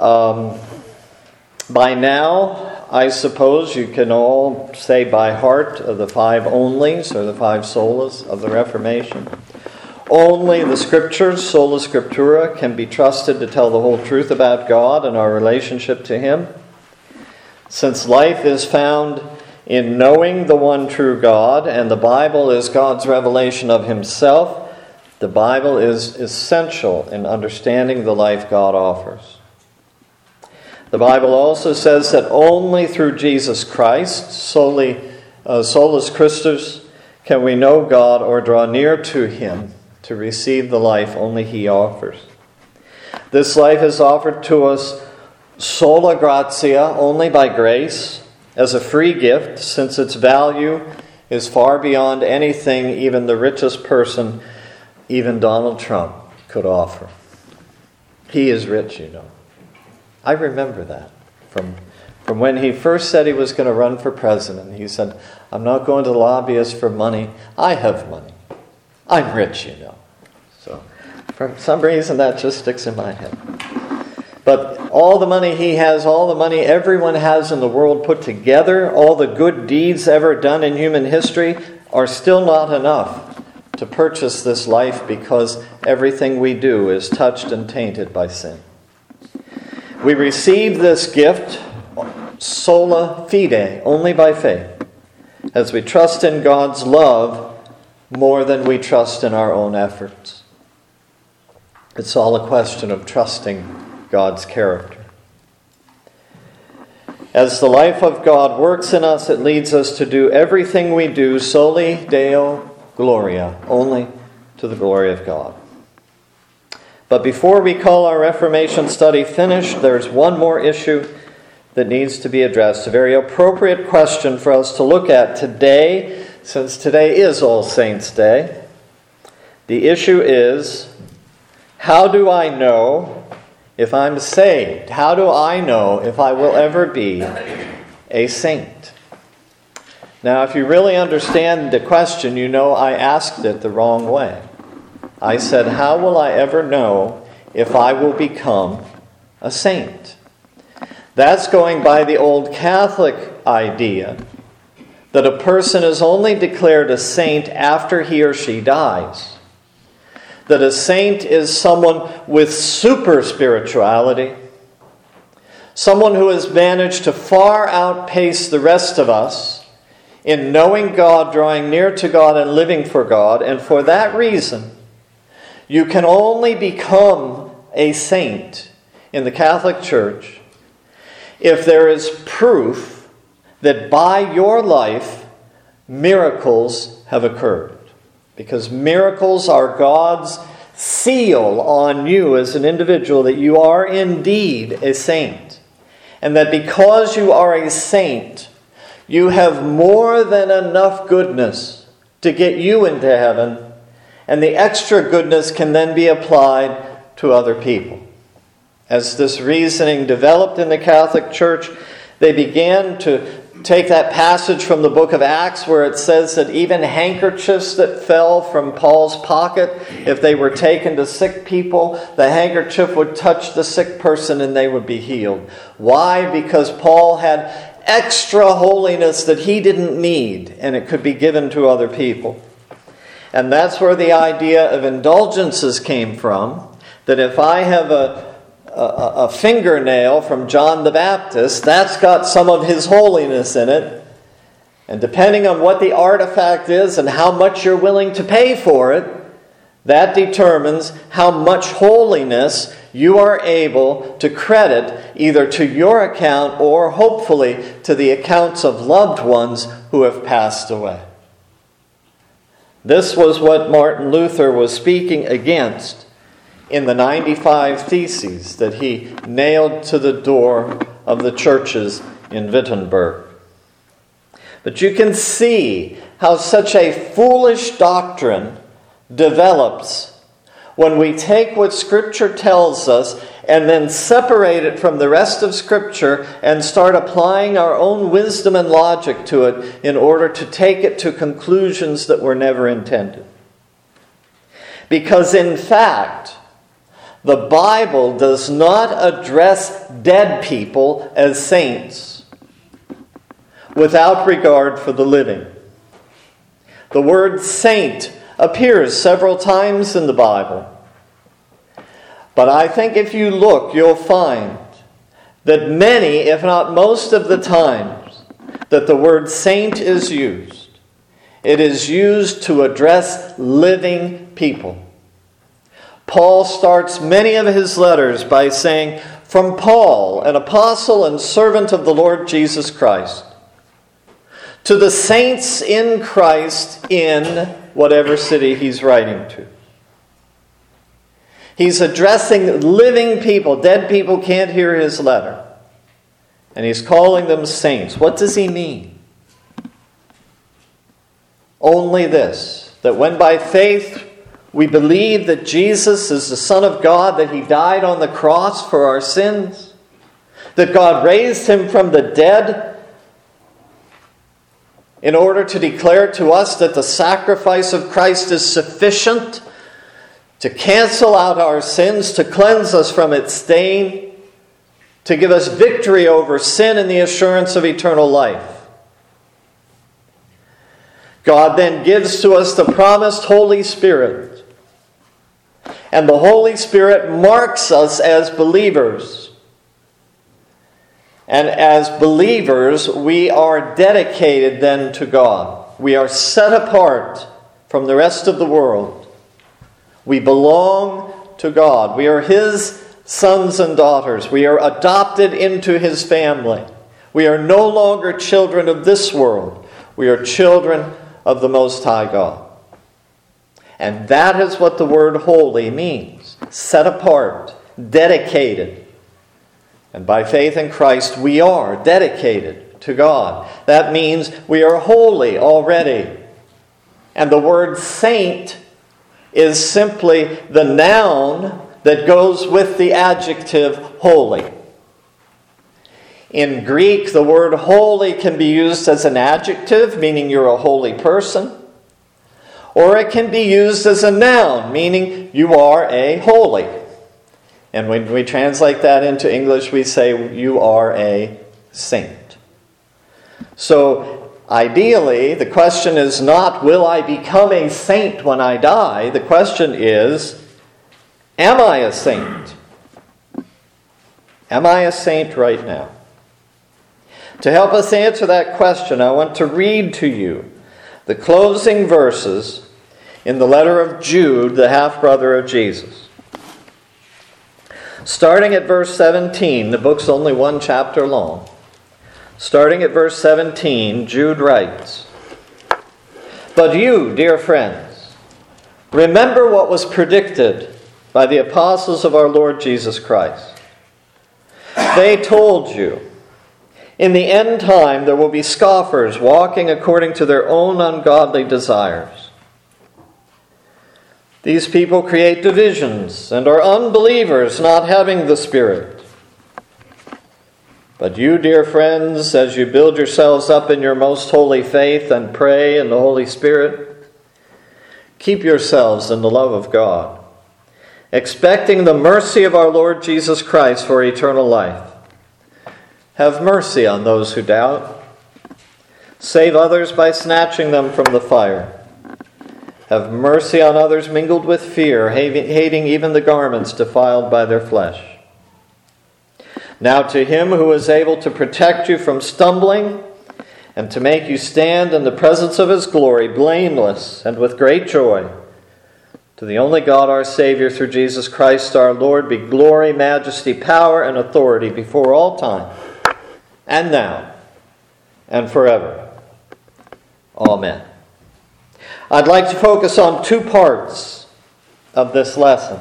By now, I suppose you can all say by heart the five onlys, or the five solas of the Reformation. Only the Scriptures, sola scriptura, can be trusted to tell the whole truth about God and our relationship to Him. Since life is found in knowing the one true God, and the Bible is God's revelation of Himself, the Bible is essential in understanding the life God offers. The Bible also says that only through Jesus Christ, solus Christus, can we know God or draw near to Him to receive the life only He offers. This life is offered to us sola gratia, only by grace, as a free gift, since its value is far beyond anything even the richest person, even Donald Trump, could offer. He is rich, you know. I remember that from when he first said he was going to run for president. He said, "I'm not going to lobbyists for money. I have money. I'm rich, you know." So for some reason that just sticks in my head. But all the money he has, all the money everyone has in the world put together, all the good deeds ever done in human history are still not enough to purchase this life, because everything we do is touched and tainted by sin. We receive this gift sola fide, only by faith, as we trust in God's love more than we trust in our own efforts. It's all a question of trusting God's character. As the life of God works in us, it leads us to do everything we do soli Deo Gloria, only to the glory of God. But before we call our Reformation study finished, there's one more issue that needs to be addressed, a very appropriate question for us to look at today, since today is All Saints' Day. The issue is, how do I know if I'm saved? How do I know if I will ever be a saint? Now, if you really understand the question, you know I asked it the wrong way. I said, how will I ever know if I will become a saint? That's going by the old Catholic idea that a person is only declared a saint after he or she dies. That a saint is someone with super spirituality, someone who has managed to far outpace the rest of us in knowing God, drawing near to God, and living for God. And for that reason, you can only become a saint in the Catholic Church if there is proof that by your life miracles have occurred. Because miracles are God's seal on you as an individual that you are indeed a saint. And that because you are a saint, you have more than enough goodness to get you into heaven. And the extra goodness can then be applied to other people. As this reasoning developed in the Catholic Church, they began to take that passage from the book of Acts where it says that even handkerchiefs that fell from Paul's pocket, if they were taken to sick people, the handkerchief would touch the sick person and they would be healed. Why? Because Paul had extra holiness that he didn't need, and it could be given to other people. And that's where the idea of indulgences came from, that if I have a fingernail from John the Baptist, that's got some of his holiness in it. And depending on what the artifact is and how much you're willing to pay for it, that determines how much holiness you are able to credit either to your account or hopefully to the accounts of loved ones who have passed away. This was what Martin Luther was speaking against in the 95 Theses that he nailed to the door of the churches in Wittenberg. But you can see how such a foolish doctrine develops when we take what Scripture tells us and then separate it from the rest of Scripture and start applying our own wisdom and logic to it in order to take it to conclusions that were never intended. Because in fact, The Bible does not address dead people as saints without regard for the living. The word saint appears several times in the Bible. But I think if you look, you'll find that many, if not most of the times, that the word saint is used, it is used to address living people. Paul starts many of his letters by saying, "From Paul, an apostle and servant of the Lord Jesus Christ, to the saints in Christ in whatever city he's writing to." He's addressing living people. Dead people can't hear his letter. And he's calling them saints. What does he mean? Only this, that when by faith we believe that Jesus is the Son of God, that he died on the cross for our sins, that God raised him from the dead in order to declare to us that the sacrifice of Christ is sufficient to cancel out our sins, to cleanse us from its stain, to give us victory over sin and the assurance of eternal life. God then gives to us the promised Holy Spirit. And the Holy Spirit marks us as believers. And as believers, we are dedicated then to God. We are set apart from the rest of the world. We belong to God. We are His sons and daughters. We are adopted into His family. We are no longer children of this world. We are children of the Most High God. And that is what the word holy means. Set apart, dedicated. And by faith in Christ, we are dedicated to God. That means we are holy already. And the word saint is simply the noun that goes with the adjective holy. In Greek, the word holy can be used as an adjective, meaning you're a holy person. Or it can be used as a noun, meaning you are a holy. And when we translate that into English, we say you are a saint. So, ideally, the question is not, will I become a saint when I die? The question is, am I a saint? Am I a saint right now? To help us answer that question, I want to read to you the closing verses in the letter of Jude, the half-brother of Jesus. Starting at verse 17, the book's only one chapter long. Starting at verse 17, Jude writes, "But you, dear friends, remember what was predicted by the apostles of our Lord Jesus Christ. They told you, in the end time there will be scoffers walking according to their own ungodly desires. These people create divisions and are unbelievers, not having the Spirit. But you, dear friends, as you build yourselves up in your most holy faith and pray in the Holy Spirit, keep yourselves in the love of God, expecting the mercy of our Lord Jesus Christ for eternal life. Have mercy on those who doubt. Save others by snatching them from the fire. Have mercy on others mingled with fear, hating even the garments defiled by their flesh. Now to Him who is able to protect you from stumbling and to make you stand in the presence of His glory, blameless and with great joy, to the only God our Savior through Jesus Christ our Lord, be glory, majesty, power, and authority before all time, and now, and forever. Amen." I'd like to focus on two parts of this lesson.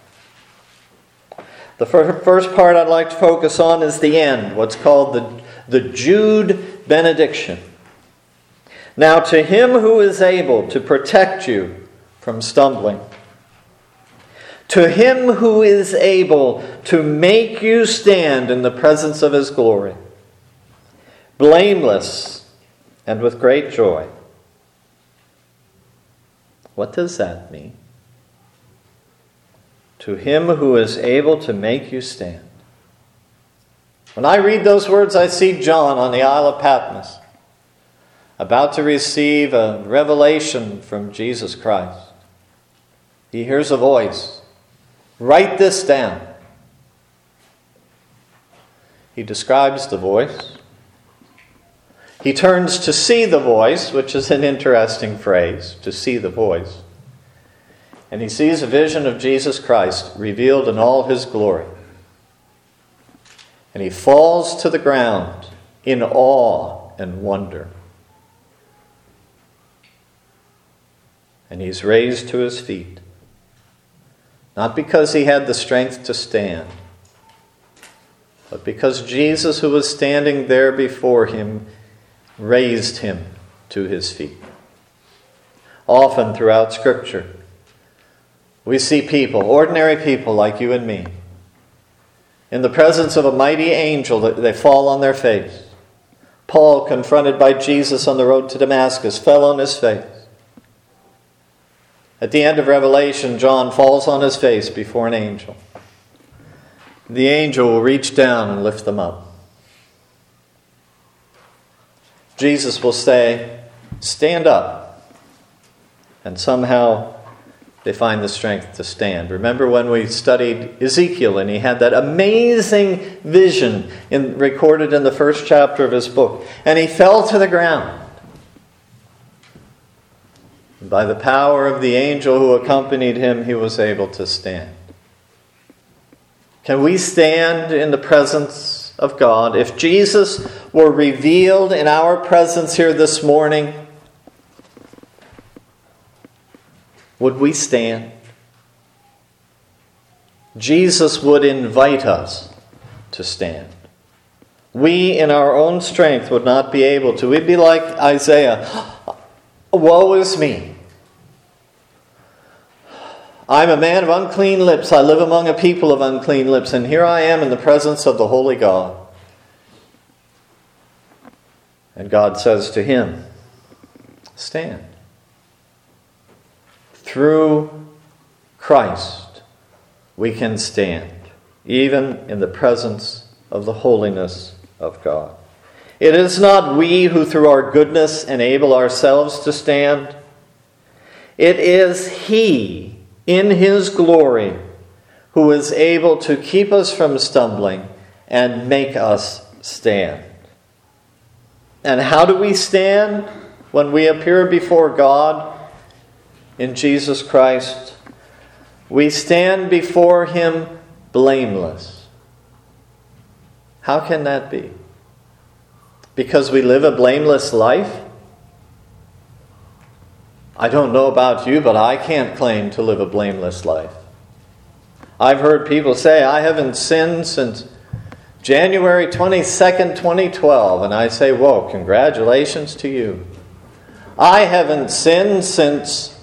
The first part I'd like to focus on is the end, what's called the Jude benediction. Now to Him who is able to protect you from stumbling, to Him who is able to make you stand in the presence of His glory, blameless and with great joy. What does that mean? to him who is able to make you stand. When I read those words, I see John on the Isle of Patmos, about to receive a revelation from Jesus Christ. He hears a voice. Write this down. He describes the voice. He turns to see the voice, which is an interesting phrase, to see the voice. And he sees a vision of Jesus Christ revealed in all his glory. And he falls to the ground in awe and wonder. And he's raised to his feet. Not because he had the strength to stand, but because Jesus, who was standing there before him, raised him to his feet. Often throughout Scripture, we see people, ordinary people like you and me, in the presence of a mighty angel, they fall on their face. Paul, confronted by Jesus on the road to Damascus, fell on his face. At the end of Revelation, John falls on his face before an angel. The angel will reach down and lift them up. Jesus will say, "Stand up." And somehow they find the strength to stand. Remember when we studied Ezekiel and he had that amazing vision recorded in the first chapter of his book. And he fell to the ground. And by the power of the angel who accompanied him, he was able to stand. Can we stand in the presence of God? If Jesus were revealed in our presence here this morning, would we stand? Jesus would invite us to stand. We in our own strength would not be able to. We'd be like Isaiah. Woe is me. I'm a man of unclean lips. I live among a people of unclean lips. And here I am in the presence of the holy God. And God says to him, stand. Through Christ, we can stand, even in the presence of the holiness of God. It is not we who through our goodness enable ourselves to stand. It is He, in His glory, who is able to keep us from stumbling and make us stand. And how do we stand when we appear before God in Jesus Christ? We stand before Him blameless. How can that be? Because we live a blameless life? I don't know about you, but I can't claim to live a blameless life. I've heard people say, I haven't sinned since January 22nd, 2012. And I say, whoa, congratulations to you. I haven't sinned since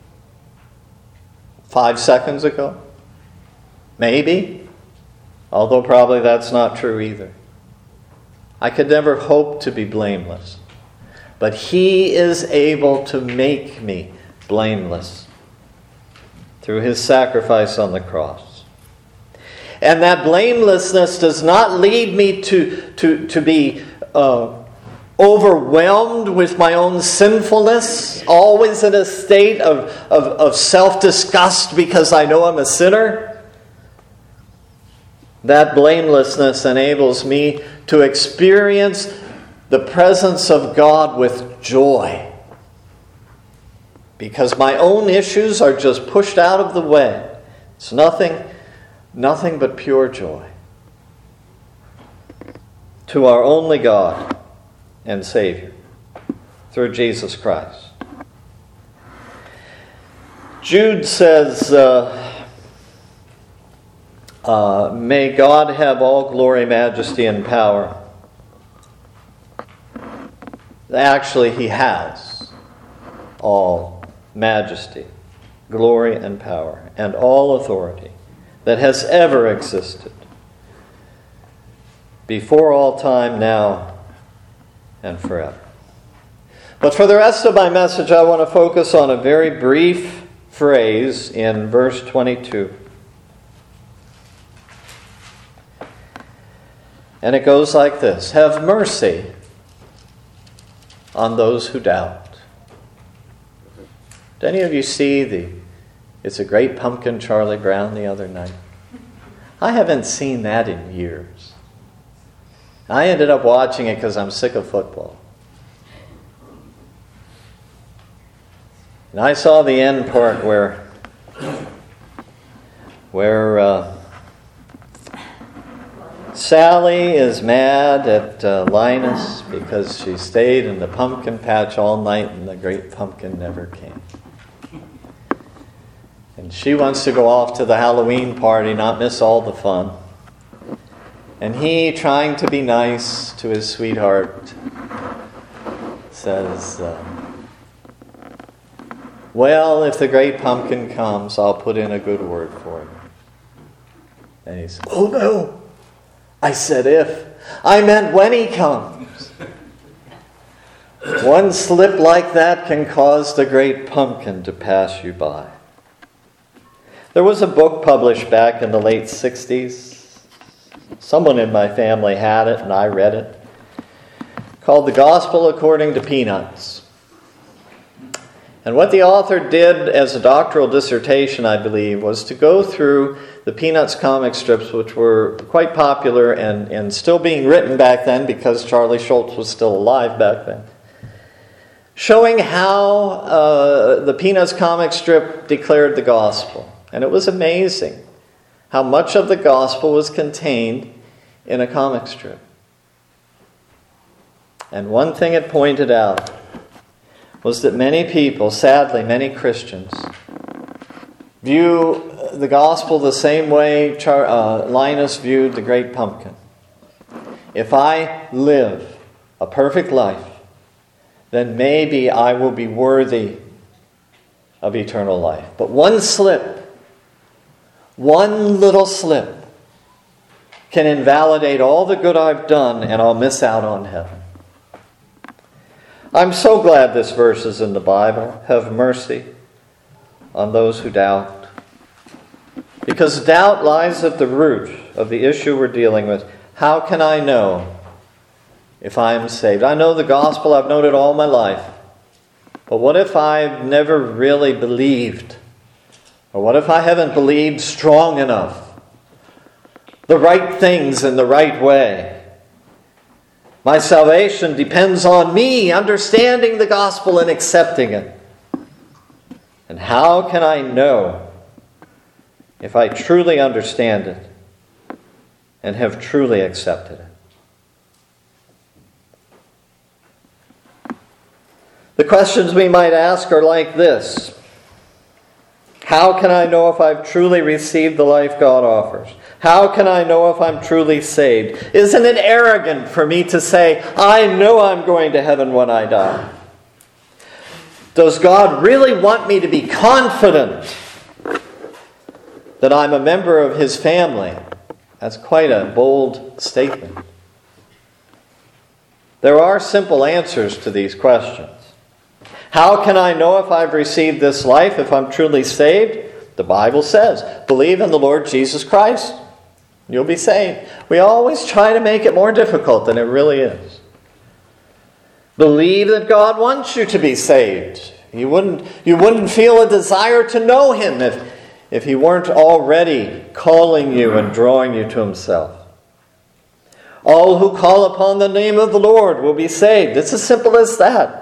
5 seconds ago. Maybe. Although probably that's not true either. I could never hope to be blameless. But He is able to make me blameless through His sacrifice on the cross. And that blamelessness does not lead me to be overwhelmed with my own sinfulness, always in a state of self-disgust because I know I'm a sinner. That blamelessness enables me to experience the presence of God with joy. Because my own issues are just pushed out of the way. It's nothing but pure joy. To our only God and Savior, through Jesus Christ. Jude says, may God have all glory, majesty, and power. Actually, He has all majesty, glory, and power, and all authority that has ever existed, before all time, now, and forever. But for the rest of my message, I want to focus on a very brief phrase in verse 22. And it goes like this: have mercy on those who doubt. Did any of you see It's a Great Pumpkin, Charlie Brown, the other night? I haven't seen that in years. I ended up watching it because I'm sick of football. And I saw the end part where Sally is mad at Linus because she stayed in the pumpkin patch all night and the great pumpkin never came. And she wants to go off to the Halloween party, not miss all the fun. And he, trying to be nice to his sweetheart, says, well, if the great pumpkin comes, I'll put in a good word for you. And he said, oh no, I said if. I meant when he comes. One slip like that can cause the great pumpkin to pass you by. There was a book published back in the late 60s. Someone in my family had it and I read it, called The Gospel According to Peanuts. And what the author did as a doctoral dissertation, I believe, was to go through the Peanuts comic strips, which were quite popular and still being written back then because Charlie Schultz was still alive back then, showing how the Peanuts comic strip declared the gospel. And it was amazing how much of the gospel was contained in a comic strip. And one thing it pointed out was that many people, sadly many Christians, view the gospel the same way Linus viewed the great pumpkin. If I live a perfect life, then maybe I will be worthy of eternal life. But one slip, one little slip, can invalidate all the good I've done and I'll miss out on heaven. I'm so glad this verse is in the Bible. Have mercy on those who doubt. Because doubt lies at the root of the issue we're dealing with. How can I know if I am saved? I know the gospel, I've known it all my life. But what if I've never really believed? Or what if I haven't believed strong enough? The right things in the right way. My salvation depends on me understanding the gospel and accepting it. And how can I know if I truly understand it and have truly accepted it? The questions we might ask are like this. How can I know if I've truly received the life God offers? How can I know if I'm truly saved? Isn't it arrogant for me to say, I know I'm going to heaven when I die? Does God really want me to be confident that I'm a member of His family? That's quite a bold statement. There are simple answers to these questions. How can I know if I've received this life, if I'm truly saved? The Bible says, believe in the Lord Jesus Christ. You'll be saved. We always try to make it more difficult than it really is. Believe that God wants you to be saved. You wouldn't feel a desire to know Him if He weren't already calling you and drawing you to Himself. All who call upon the name of the Lord will be saved. It's as simple as that.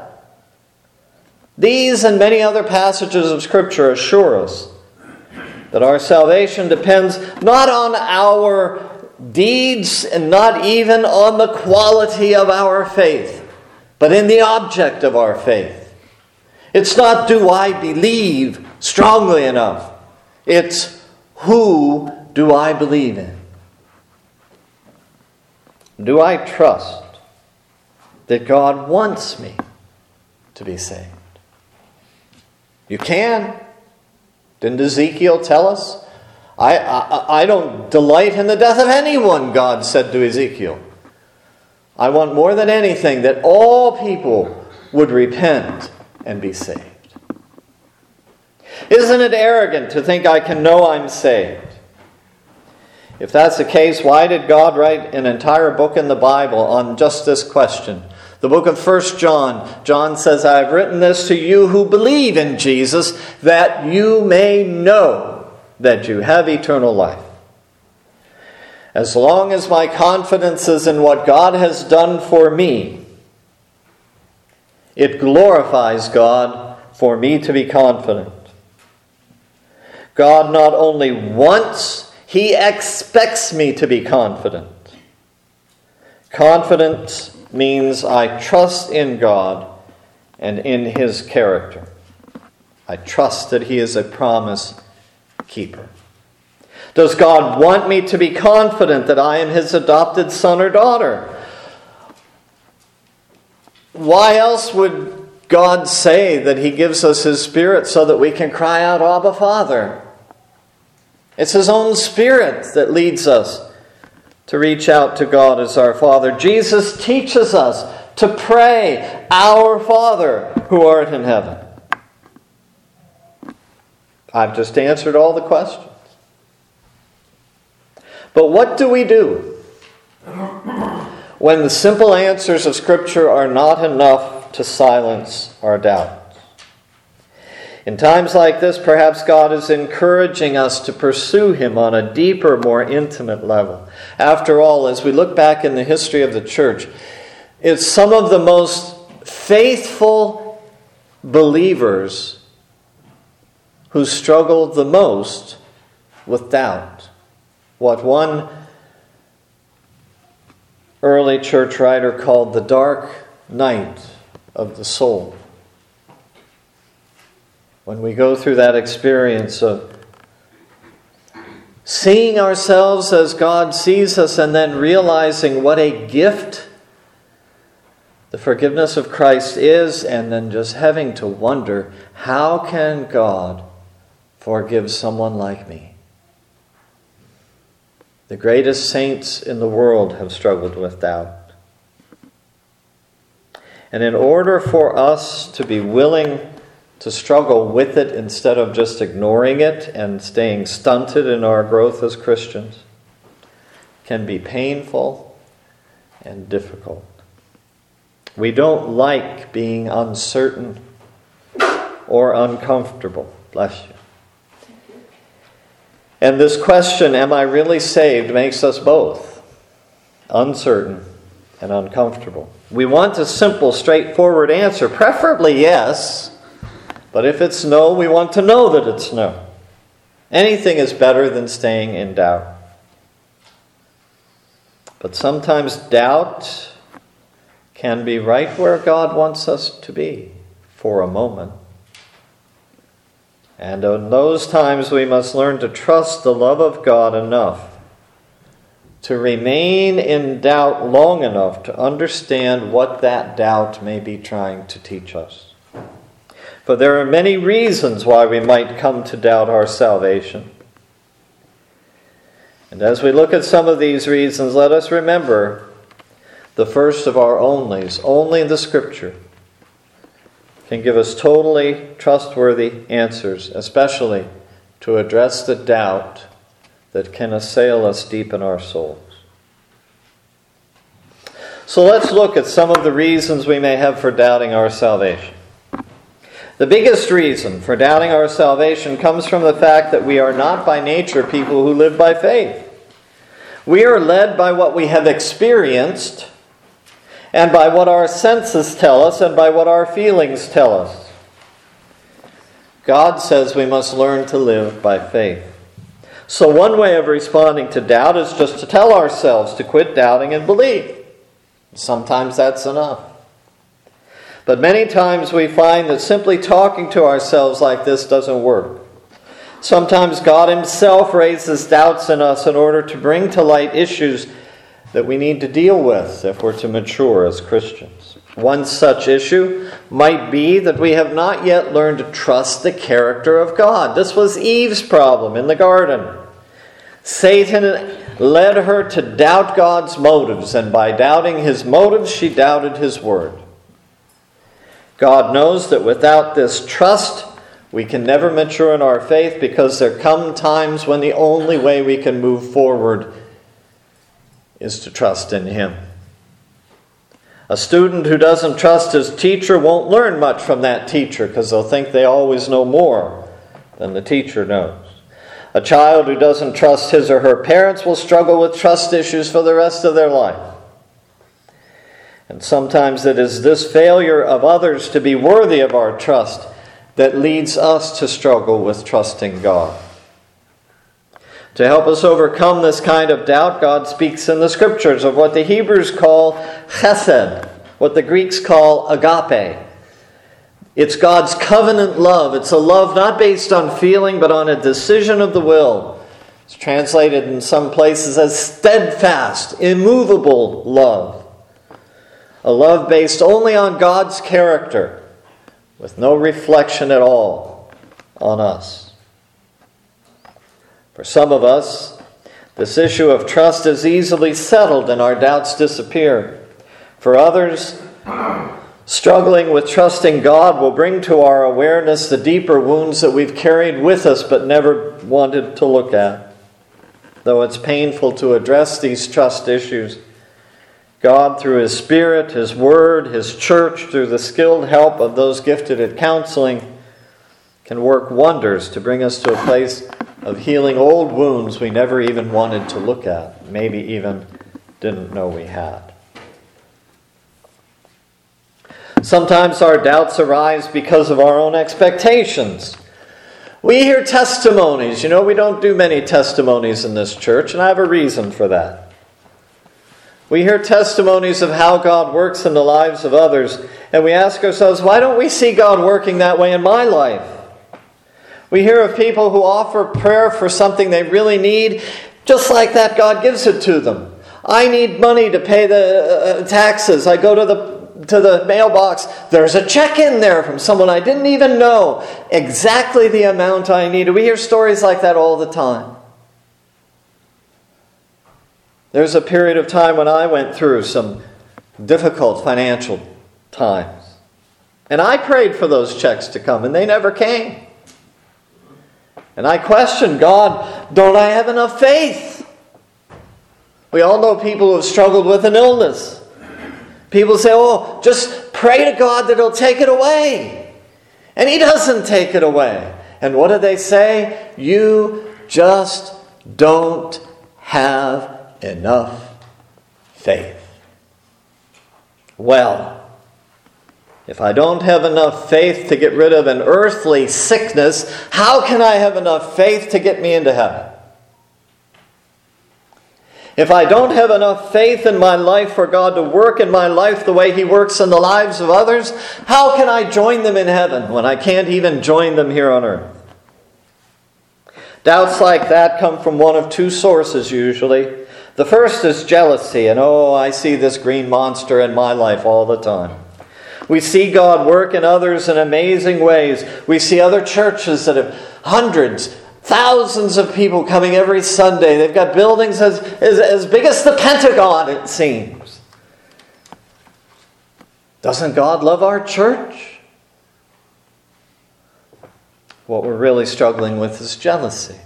These and many other passages of Scripture assure us that our salvation depends not on our deeds and not even on the quality of our faith, but in the object of our faith. It's not, do I believe strongly enough? It's, who do I believe in? Do I trust that God wants me to be saved? You can. Didn't Ezekiel tell us? I don't delight in the death of anyone, God said to Ezekiel. I want more than anything that all people would repent and be saved. Isn't it arrogant to think I can know I'm saved If that's the case, why did God write an entire book in the Bible on just this question? The book of 1 John, John says, I have written this to you who believe in Jesus, that you may know that you have eternal life. As long as my confidence is in what God has done for me, it glorifies God for me to be confident. God not only wants, He expects me to be confident. Confidence means I trust in God and in His character. I trust that He is a promise keeper. Does God want me to be confident that I am His adopted son or daughter? Why else would God say that He gives us His Spirit so that we can cry out, Abba, Father? It's His own Spirit that leads us to reach out to God as our Father. Jesus teaches us to pray, Our Father who art in heaven. I've just answered all the questions. But what do we do when the simple answers of Scripture are not enough to silence our doubts? In times like this, perhaps God is encouraging us to pursue Him on a deeper, more intimate level. After all, as we look back in the history of the church, it's some of the most faithful believers who struggled the most with doubt. What one early church writer called the dark night of the soul. When we go through that experience of seeing ourselves as God sees us and then realizing what a gift the forgiveness of Christ is, and then just having to wonder, how can God forgive someone like me? The greatest saints in the world have struggled with doubt. And in order for us to be willing to struggle with it instead of just ignoring it and staying stunted in our growth as Christians, can be painful and difficult. We don't like being uncertain or uncomfortable. Bless you. And this question, am I really saved, makes us both uncertain and uncomfortable. We want a simple, straightforward answer, preferably yes. But if it's no, we want to know that it's no. Anything is better than staying in doubt. But sometimes doubt can be right where God wants us to be for a moment. And in those times we must learn to trust the love of God enough to remain in doubt long enough to understand what that doubt may be trying to teach us. For there are many reasons why we might come to doubt our salvation. And as we look at some of these reasons, let us remember the first of our onlys. Only the Scripture can give us totally trustworthy answers, especially to address the doubt that can assail us deep in our souls. So let's look at some of the reasons we may have for doubting our salvation. The biggest reason for doubting our salvation comes from the fact that we are not by nature people who live by faith. We are led by what we have experienced and by what our senses tell us and by what our feelings tell us. God says we must learn to live by faith. So one way of responding to doubt is just to tell ourselves to quit doubting and believe. Sometimes that's enough. But many times we find that simply talking to ourselves like this doesn't work. Sometimes God Himself raises doubts in us in order to bring to light issues that we need to deal with if we're to mature as Christians. One such issue might be that we have not yet learned to trust the character of God. This was Eve's problem in the garden. Satan led her to doubt God's motives, and by doubting His motives, she doubted His word. God knows that without this trust, We can never mature in our faith because there come times when the only way we can move forward is to trust in Him. A student who doesn't trust his teacher won't learn much from that teacher because they'll think they always know more than the teacher knows. A child who doesn't trust his or her parents will struggle with trust issues for the rest of their life. And sometimes it is this failure of others to be worthy of our trust that leads us to struggle with trusting God. To help us overcome this kind of doubt, God speaks in the Scriptures of what the Hebrews call chesed, what the Greeks call agape. It's God's covenant love. It's a love not based on feeling, but on a decision of the will. It's translated in some places as steadfast, immovable love. A love based only on God's character, with no reflection at all on us. For some of us, this issue of trust is easily settled and our doubts disappear. For others, struggling with trusting God will bring to our awareness the deeper wounds that we've carried with us but never wanted to look at. Though it's painful to address these trust issues, God, through His Spirit, His Word, His church, through the skilled help of those gifted at counseling, can work wonders to bring us to a place of healing old wounds we never even wanted to look at, maybe even didn't know we had. Sometimes our doubts arise because of our own expectations. We hear testimonies. You know, we don't do many testimonies in this church, and I have a reason for that. We hear testimonies of how God works in the lives of others, and we ask ourselves, why don't we see God working that way in my life? We hear of people who offer prayer for something they really need. Just like that, God gives it to them. I need money to pay the taxes. I go to the mailbox. There's a check in there from someone I didn't even know. Exactly the amount I needed. We hear stories like that all the time. There's a period of time when I went through some difficult financial times. And I prayed for those checks to come, and they never came. And I questioned, God, don't I have enough faith? We all know people who have struggled with an illness. People say, oh, just pray to God that He'll take it away. And He doesn't take it away. And what do they say? You just don't have enough faith. Well, if I don't have enough faith to get rid of an earthly sickness, how can I have enough faith to get me into heaven? If I don't have enough faith in my life for God to work in my life the way He works in the lives of others, how can I join them in heaven when I can't even join them here on earth? Doubts like that come from one of two sources usually. The first is jealousy, and I see this green monster in my life all the time. We see God work in others in amazing ways. We see other churches that have hundreds, thousands of people coming every Sunday. They've got buildings as big as the Pentagon, it seems. Doesn't God love our church? What we're really struggling with is jealousy.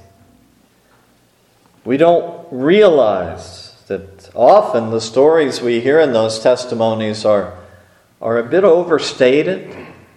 We don't realize that often the stories we hear in those testimonies are a bit overstated,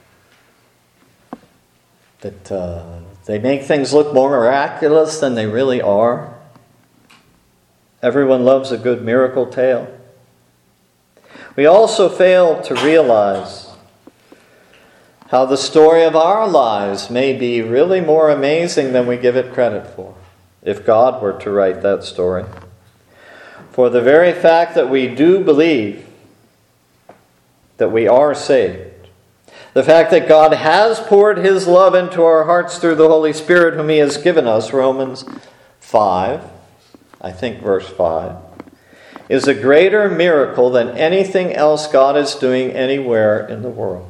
that they make things look more miraculous than they really are. Everyone loves a good miracle tale. We also fail to realize how the story of our lives may be really more amazing than we give it credit for, if God were to write that story. For the very fact that we do believe that we are saved, the fact that God has poured His love into our hearts through the Holy Spirit whom He has given us, Romans 5, I think verse 5, is a greater miracle than anything else God is doing anywhere in the world.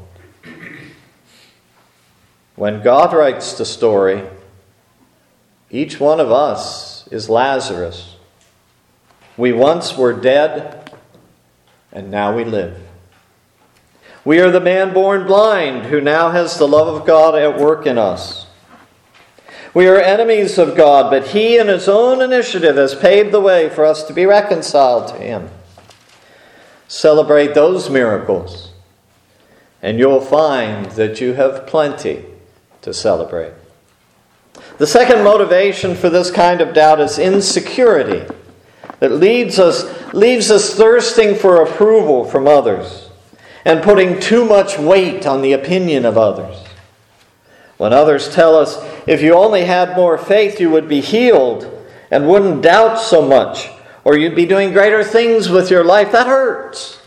When God writes the story, each one of us is Lazarus. We once were dead, and now we live. We are the man born blind who now has the love of God at work in us. We are enemies of God, but He in His own initiative has paved the way for us to be reconciled to Him. Celebrate those miracles, and you'll find that you have plenty to celebrate. The second motivation for this kind of doubt is insecurity that leaves us thirsting for approval from others and putting too much weight on the opinion of others. When others tell us, if you only had more faith, you would be healed and wouldn't doubt so much, or you'd be doing greater things with your life, that hurts.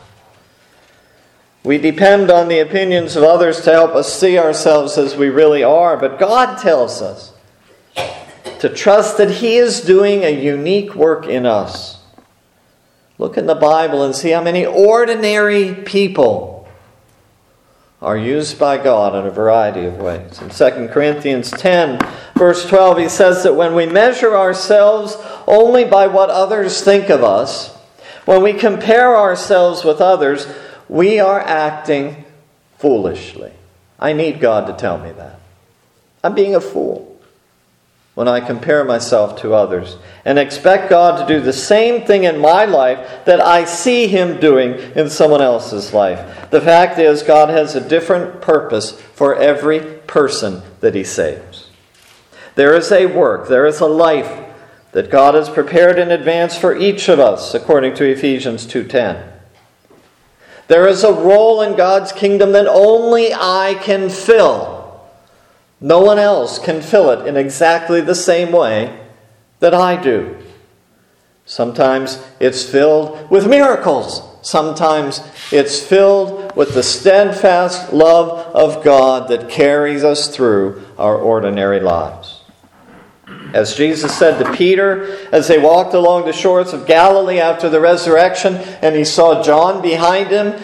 We depend on the opinions of others to help us see ourselves as we really are, but God tells us to trust that He is doing a unique work in us. Look in the Bible and see how many ordinary people are used by God in a variety of ways. In 2 Corinthians 10, verse 12, he says that when we measure ourselves only by what others think of us, when we compare ourselves with others, we are acting foolishly. I need God to tell me that. I'm being a fool when I compare myself to others and expect God to do the same thing in my life that I see Him doing in someone else's life. The fact is, God has a different purpose for every person that He saves. There is a work, there is a life that God has prepared in advance for each of us, according to Ephesians 2:10. There is a role in God's kingdom that only I can fill. No one else can fill it in exactly the same way that I do. Sometimes it's filled with miracles. Sometimes it's filled with the steadfast love of God that carries us through our ordinary lives. As Jesus said to Peter as they walked along the shores of Galilee after the resurrection, and he saw John behind him,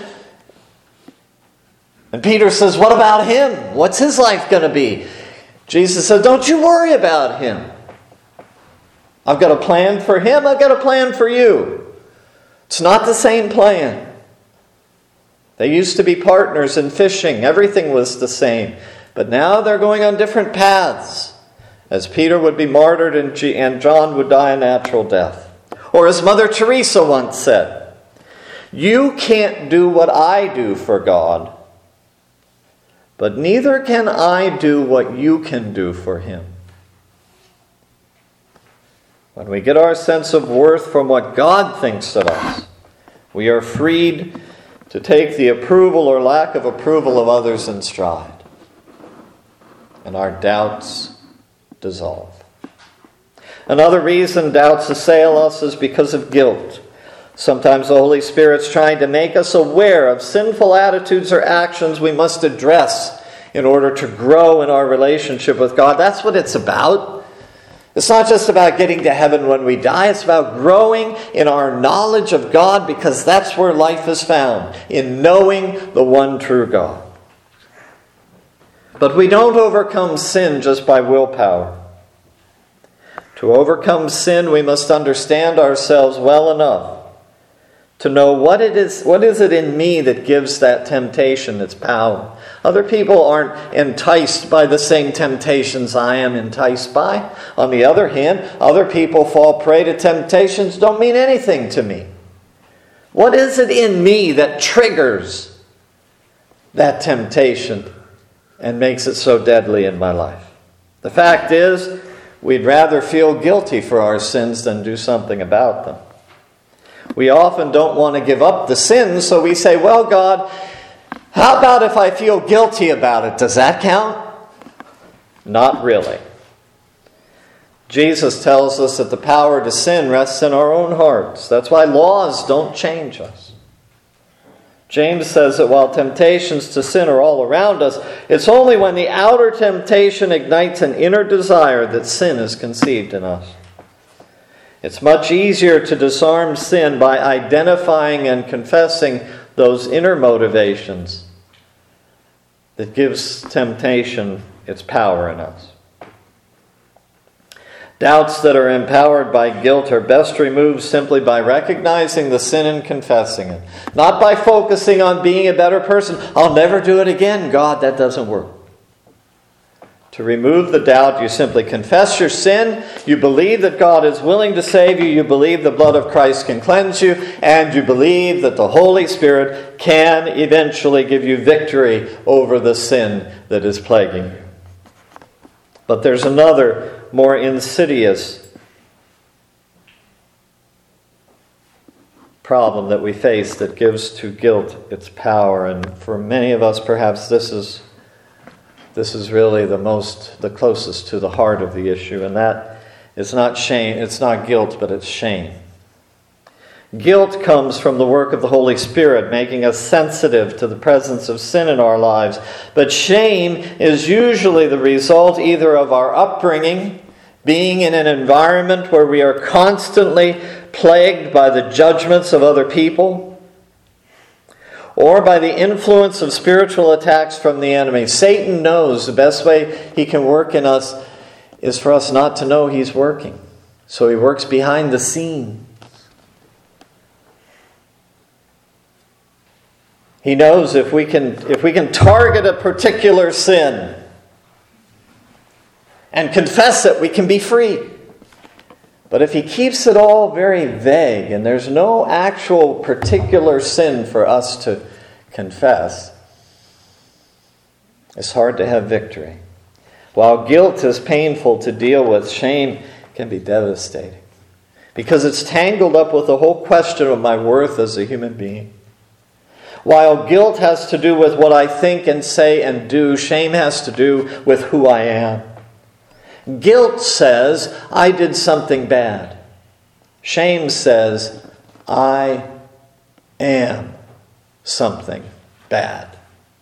and Peter says, "What about him? What's his life going to be?" Jesus said, "Don't you worry about him. I've got a plan for him. I've got a plan for you." It's not the same plan. They used to be partners in fishing. Everything was the same. But now they're going on different paths, as Peter would be martyred and John would die a natural death. Or as Mother Teresa once said, "You can't do what I do for God, but neither can I do what you can do for Him." When we get our sense of worth from what God thinks of us, we are freed to take the approval or lack of approval of others in stride. And our doubts dissolve. Another reason doubts assail us is because of guilt. Sometimes the Holy Spirit's trying to make us aware of sinful attitudes or actions we must address in order to grow in our relationship with God. That's what it's about. It's not just about getting to heaven when we die. It's about growing in our knowledge of God, because that's where life is found, in knowing the one true God. But we don't overcome sin just by willpower. To overcome sin, we must understand ourselves well enough to know what is it in me that gives that temptation its power. Other people aren't enticed by the same temptations I am enticed by. On the other hand, other people fall prey to temptations don't mean anything to me. What is it in me that triggers that temptation and makes it so deadly in my life? The fact is, we'd rather feel guilty for our sins than do something about them. We often don't want to give up the sin, so we say, "Well, God, how about if I feel guilty about it? Does that count?" Not really. Jesus tells us that the power to sin rests in our own hearts. That's why laws don't change us. James says that while temptations to sin are all around us, it's only when the outer temptation ignites an inner desire that sin is conceived in us. It's much easier to disarm sin by identifying and confessing those inner motivations that gives temptation its power in us. Doubts that are empowered by guilt are best removed simply by recognizing the sin and confessing it. Not by focusing on being a better person. I'll never do it again. God, that doesn't work. To remove the doubt, you simply confess your sin. You believe that God is willing to save you. You believe the blood of Christ can cleanse you. And you believe that the Holy Spirit can eventually give you victory over the sin that is plaguing you. But there's another, more insidious problem that we face that gives to guilt its power. And for many of us, perhaps this is really the closest to the heart of the issue, and that is not shame. It's not guilt, but it's shame. Guilt comes from the work of the Holy Spirit, making us sensitive to the presence of sin in our lives. But shame is usually the result either of our upbringing, being in an environment where we are constantly plagued by the judgments of other people, or by the influence of spiritual attacks from the enemy. Satan knows the best way he can work in us is for us not to know he's working. So he works behind the scenes. He knows if we can target a particular sin and confess it, we can be free. But if he keeps it all very vague and there's no actual particular sin for us to confess, it's hard to have victory. While guilt is painful to deal with, shame can be devastating because it's tangled up with the whole question of my worth as a human being. While guilt has to do with what I think and say and do, shame has to do with who I am. Guilt says, I did something bad. Shame says, I am something bad.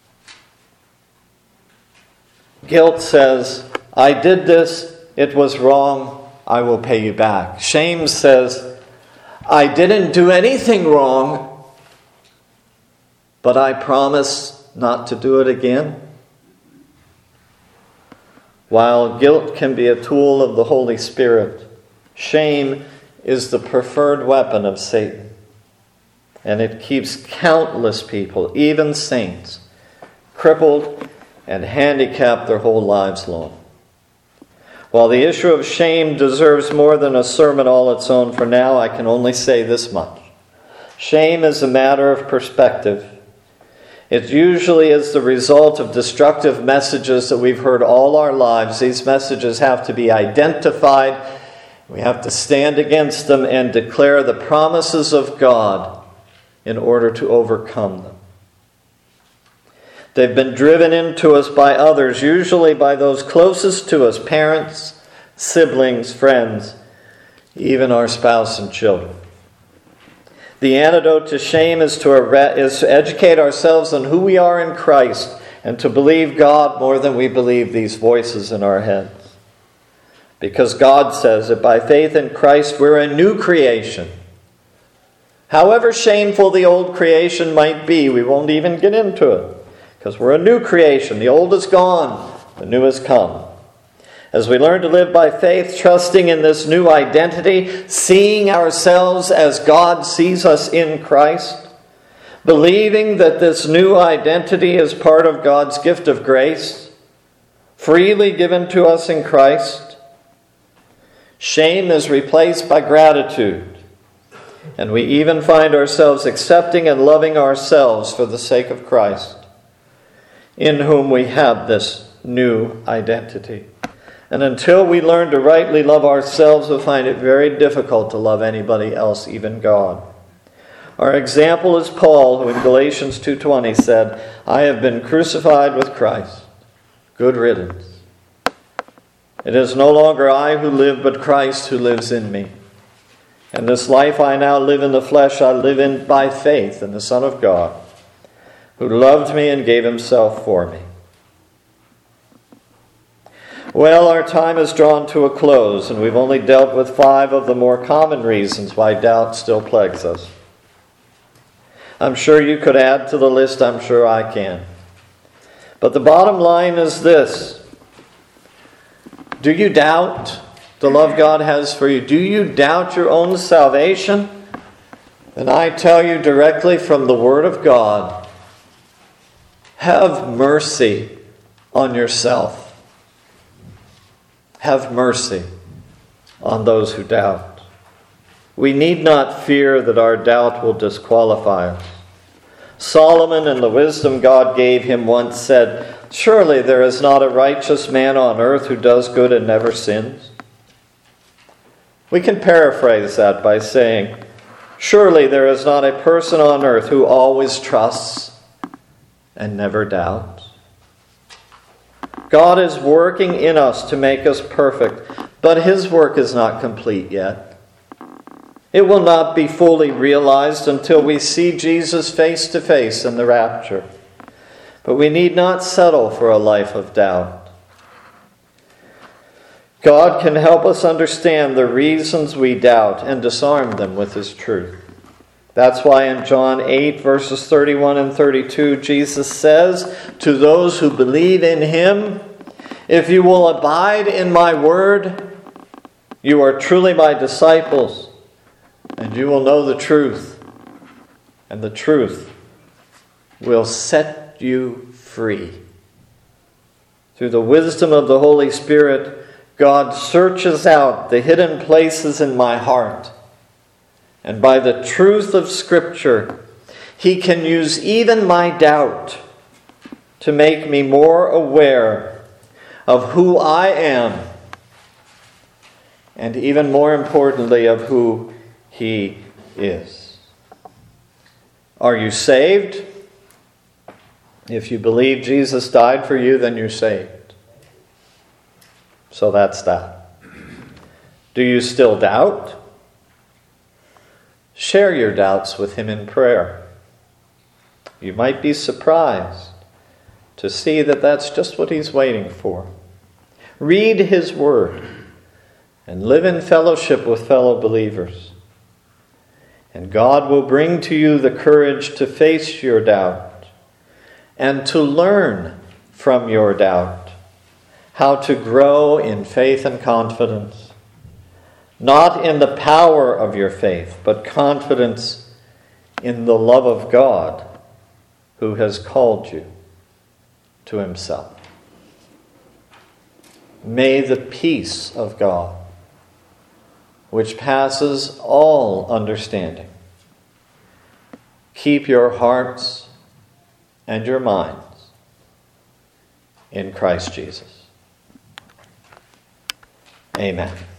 Guilt says, I did this, it was wrong, I will pay you back. Shame says, I didn't do anything wrong, but I promise not to do it again. While guilt can be a tool of the Holy Spirit, shame is the preferred weapon of Satan. And it keeps countless people, even saints, crippled and handicapped their whole lives long. While the issue of shame deserves more than a sermon all its own, for now I can only say this much. Shame is a matter of perspective. It usually is the result of destructive messages that we've heard all our lives. These messages have to be identified. We have to stand against them and declare the promises of God in order to overcome them. They've been driven into us by others, usually by those closest to us, parents, siblings, friends, even our spouse and children. The antidote to shame is to educate ourselves on who we are in Christ and to believe God more than we believe these voices in our heads. Because God says that by faith in Christ we're a new creation. However shameful the old creation might be, we won't even get into it. Because we're a new creation. The old is gone, the new has come. As we learn to live by faith, trusting in this new identity, seeing ourselves as God sees us in Christ, believing that this new identity is part of God's gift of grace, freely given to us in Christ, shame is replaced by gratitude, and we even find ourselves accepting and loving ourselves for the sake of Christ, in whom we have this new identity. And until we learn to rightly love ourselves, we'll find it very difficult to love anybody else, even God. Our example is Paul, who in Galatians 2:20 said, I have been crucified with Christ. Good riddance. It is no longer I who live, but Christ who lives in me. And this life I now live in the flesh, I live in by faith in the Son of God, who loved me and gave himself for me. Well, our time is drawn to a close, and we've only dealt with 5 of the more common reasons why doubt still plagues us. I'm sure you could add to the list, I'm sure I can. But the bottom line is this. Do you doubt? the love God has for you? Do you doubt your own salvation? And I tell you directly from the Word of God, have mercy on yourself. Have mercy on those who doubt. We need not fear that our doubt will disqualify us. Solomon, in the wisdom God gave him, once said, "Surely there is not a righteous man on earth who does good and never sins." We can paraphrase that by saying, surely there is not a person on earth who always trusts and never doubts. God is working in us to make us perfect, but His work is not complete yet. It will not be fully realized until we see Jesus face to face in the rapture. But we need not settle for a life of doubt. God can help us understand the reasons we doubt and disarm them with His truth. That's why in John 8, verses 31 and 32, Jesus says to those who believe in Him, "If you will abide in my word, you are truly my disciples, and you will know the truth, and the truth will set you free." Through the wisdom of the Holy Spirit, God searches out the hidden places in my heart. And by the truth of Scripture, He can use even my doubt to make me more aware of who I am, and even more importantly, of who He is. Are you saved? If you believe Jesus died for you, then you're saved. So that's that. Do you still doubt? Share your doubts with Him in prayer. You might be surprised to see that that's just what He's waiting for. Read His Word and live in fellowship with fellow believers. And God will bring to you the courage to face your doubt and to learn from your doubt how to grow in faith and confidence. Not in the power of your faith, but confidence in the love of God who has called you to Himself. May the peace of God, which passes all understanding, keep your hearts and your minds in Christ Jesus. Amen.